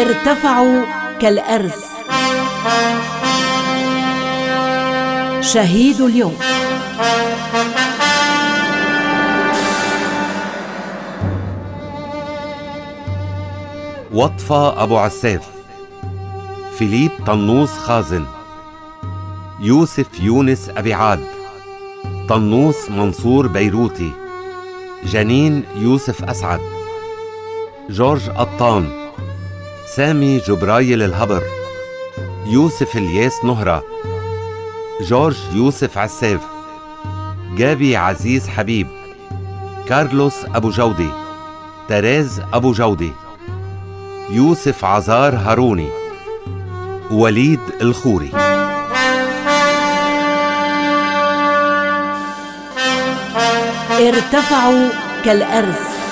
ارتفعوا كالأرز. شهيد اليوم. وطفة أبو عساف، فيليب طنوس خازن، يوسف يونس أبي عاد، طنوس منصور بيروتي، جنين يوسف أسعد، جورج قطان، سامي جبرايل الهبر، يوسف الياس نهرة، جورج يوسف عساف، جابي عزيز حبيب، كارلوس أبو جودي، تريز أبو جودي، يوسف عزار هاروني، وليد الخوري. ارتفعوا كالأرز.